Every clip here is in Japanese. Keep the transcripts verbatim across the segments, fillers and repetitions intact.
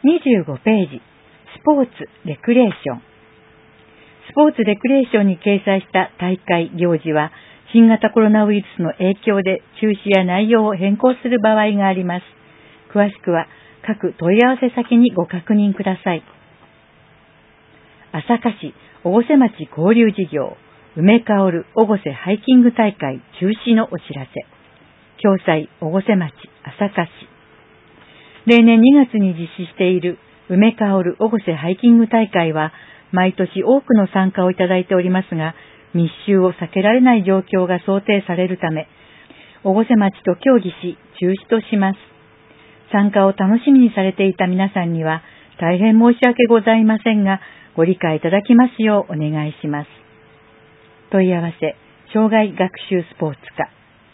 にじゅうごページ、スポーツ・レクレーション。スポーツ・レクレーションに掲載した大会・行事は、新型コロナウイルスの影響で中止や内容を変更する場合があります。詳しくは各問い合わせ先にご確認ください。朝霞市越生町交流事業、梅香る越生ハイキング大会中止のお知らせ。共催越生町朝霞市。例年にがつに実施している梅香る越生ハイキング大会は、毎年多くの参加をいただいておりますが、密集を避けられない状況が想定されるため、越生町と協議し中止とします。参加を楽しみにされていた皆さんには大変申し訳ございませんが、ご理解いただきますようお願いします。問い合わせ、障害学習スポーツ課。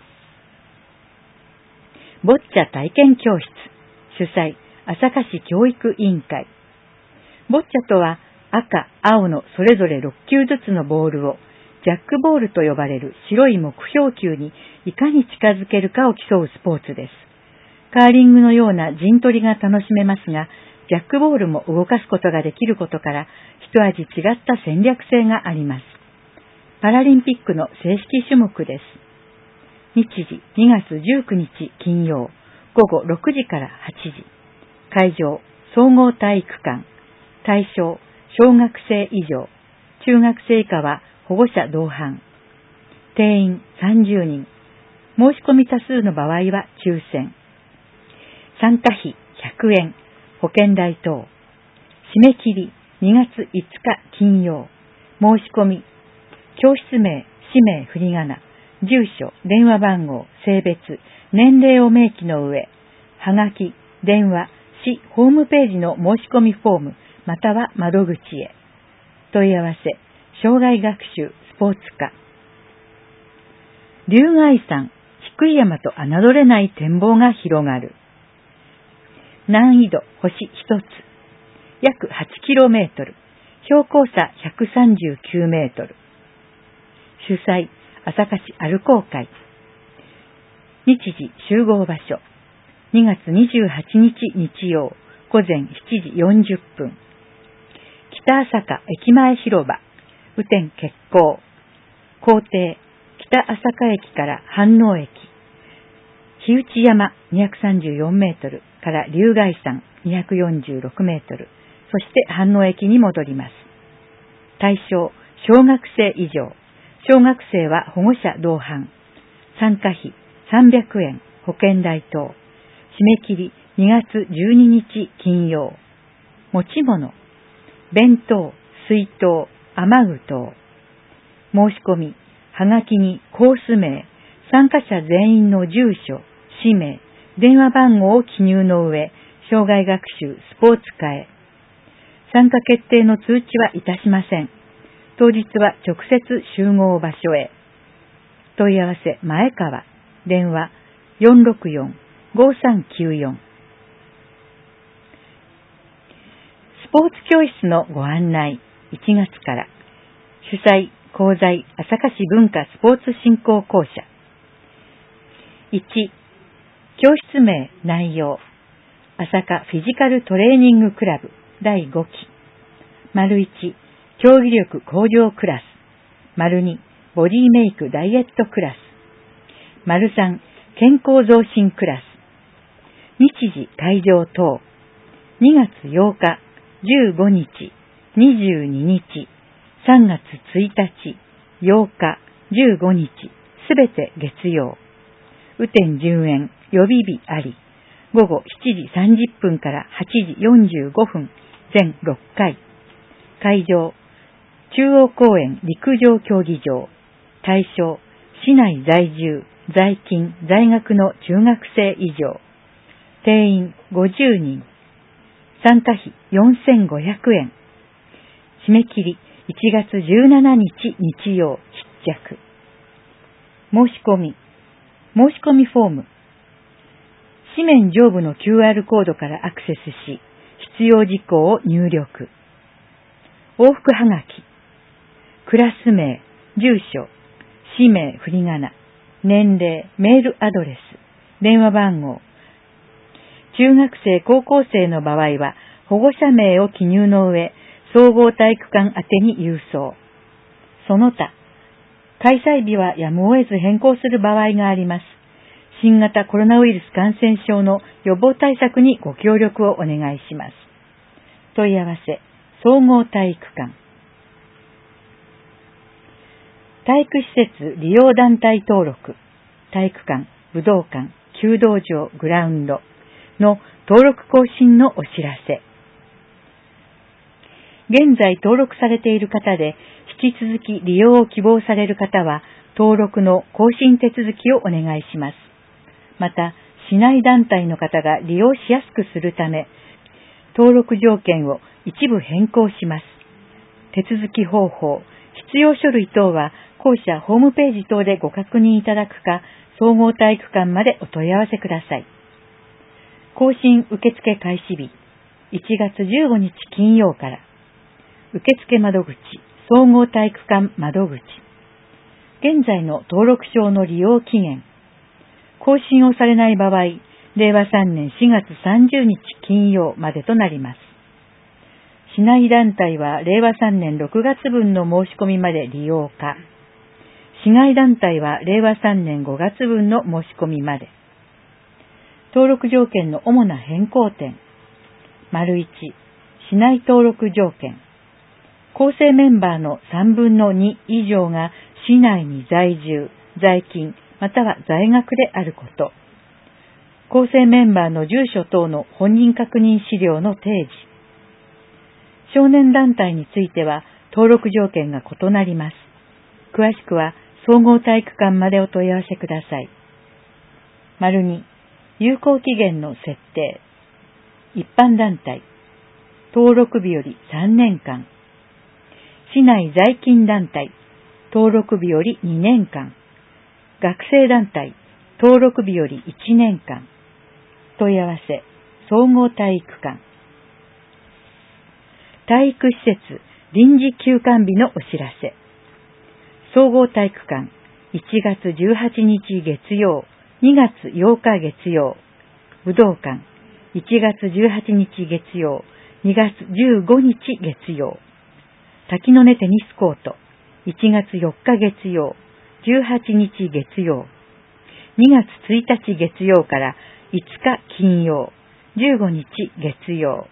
ボッチャ体験教室。主催、朝霞市教育委員会。ボッチャとは赤、青のそれぞれろっきゅうずつのボールをジャックボールと呼ばれる白い目標球にいかに近づけるかを競うスポーツです。カーリングのような陣取りが楽しめますが、ジャックボールも動かすことができることから、一味違った戦略性があります。パラリンピックの正式種目です。日時にがつじゅうくにち金曜、ごごろくじからはちじ。会場、総合体育館。対象、小学生以上。中学生以下は保護者同伴。定員さんじゅうにん。申し込み多数の場合は抽選。参加費ひゃくえん。保険代等。締め切りにがついつか金曜。申し込み。教室名、氏名、振り仮名、住所、電話番号、性別、年齢を明記の上、はがき、電話、市ホームページの申し込みフォーム、または窓口へ。問い合わせ、障害学習スポーツ課。竜崖山、低い山と侮れない展望が広がる。難易度星ひとつ。約はちキロメートル。標高差ひゃくさんじゅうきゅうメートル。主催、朝霞市歩行会。日時集合場所。にがつにじゅうはちにち日曜、ごぜんしちじよんじゅっぷん。北朝霞駅前広場。雨天決行。校庭、北朝霞駅から飯能駅。日内山にひゃくさんじゅうよんメートルから竜崖山にひゃくよんじゅうろくメートル。そして飯能駅に戻ります。対象、小学生以上。小学生は保護者同伴。参加費さんびゃくえん、保険代等。締め切りにがつじゅうににち金曜。持ち物、弁当、水筒、雨具等。申し込み、はがきにコース名、参加者全員の住所、氏名、電話番号を記入の上、障害学習スポーツ課へ。参加決定の通知はいたしません。当日は直接集合場所へ。問い合わせ前川。電話 よんろくよん、ごさんきゅうよん。スポーツ教室のご案内。いちがつから。主催、講座朝霞市文化スポーツ振興公社。いち、教室名、内容。朝霞フィジカルトレーニングクラブだいごき。丸いち、競技力向上クラス。丸に、ボディメイクダイエットクラス。丸さん、健康増進クラス。日時会場等。にがつようか、じゅうごにち、にじゅうににち、さんがつついたち、ようか、じゅうごにち、すべて月曜。雨天順延、予備日あり。ごごしちじさんじゅっぷんからはちじよんじゅうごふん、全ろっかい。会場、中央公園陸上競技場。対象、市内在住、在勤、在学の中学生以上。定員ごじゅうにん。参加費よんせんごひゃくえん。締め切りいちがつじゅうしちにち日曜必着。申し込み。申し込みフォーム。紙面上部の キューアール コードからアクセスし、必要事項を入力。往復はがき。クラス名、住所、氏名、振り仮名、年齢、メールアドレス、電話番号。中学生、高校生の場合は、 保護者名を記入の上、総合体育館宛てに郵送。その他、開催日はやむを得ず変更する場合があります。新型コロナウイルス感染症の予防対策にご協力をお願いします。問い合わせ、総合体育館。体育施設利用団体登録、体育館、武道館、弓道場、グラウンドの登録更新のお知らせ。現在登録されている方で、引き続き利用を希望される方は、登録の更新手続きをお願いします。また、市内団体の方が利用しやすくするため、登録条件を一部変更します。手続き方法、必要書類等は、校舎ホームページ等でご確認いただくか、総合体育館までお問い合わせください。更新受付開始日、いちがつじゅうごにち金曜から、受付窓口、総合体育館窓口。現在の登録証の利用期限。更新をされない場合、れいわさんねんしがつさんじゅうにち金曜までとなります。市内団体はれいわさんねんろくがつぶんの申し込みまで利用可。市外団体はれいわさんねんごがつぶんの申し込みまで。登録条件の主な変更点。丸いち、市内登録条件。構成メンバーのさんぶんのに以上が市内に在住、在勤、または在学であること。構成メンバーの住所等の本人確認資料の提示。少年団体については登録条件が異なります。詳しくは総合体育館までお問い合わせください。丸に、有効期限の設定。一般団体。登録日よりさんねんかん。市内在勤団体。登録日よりにねんかん。学生団体。登録日よりいちねんかん。問い合わせ、総合体育館。体育施設臨時休館日のお知らせ。総合体育館、いちがつじゅうはちにち月曜、にがつようか月曜。武道館、いちがつじゅうはちにち月曜、にがつじゅうごにち月曜。滝の根テニスコート、いちがつよっか月曜、じゅうはちにち月曜。にがつついたち月曜からいつか金曜、じゅうごにち月曜。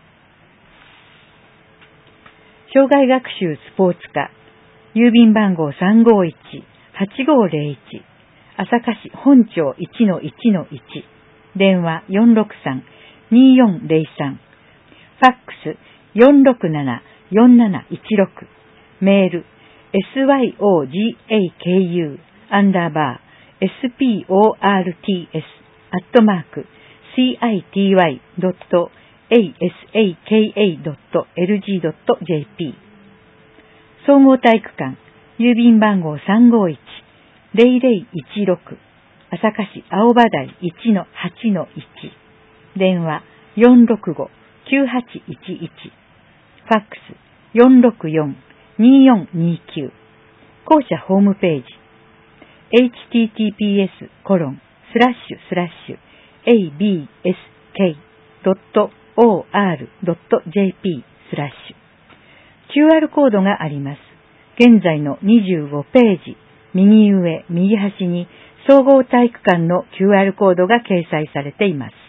障害学習スポーツ科、郵便番号 さんごいちはちごぜろいち、朝霞市本町 いちのいちのいち、電話 よんろくさん によんぜろさん、ファックス よんろくなな よんなないちろく、メール エスワイオージェーケーユー アンダーバー エスピーオーアールティーエス アットマーク シーアイティーワイドットエーエスエーケーエードットエルジードットジェーピー 総合体育館郵便番号 さんごいちぜろぜろいちろく 朝霞市青葉台 いちのはちのいち、電話 よんろくご きゅうはちいちいち、ファックス よんろくよん によんにきゅう、校舎ホームページ エイチティーティーピーエスコロンスラッシュスラッシュエービーエスケードットオーアールドットジェーピースラッシュ キューアール コードがあります。現在のにじゅうごページ右上右端に総合体育館の キューアール コードが掲載されています。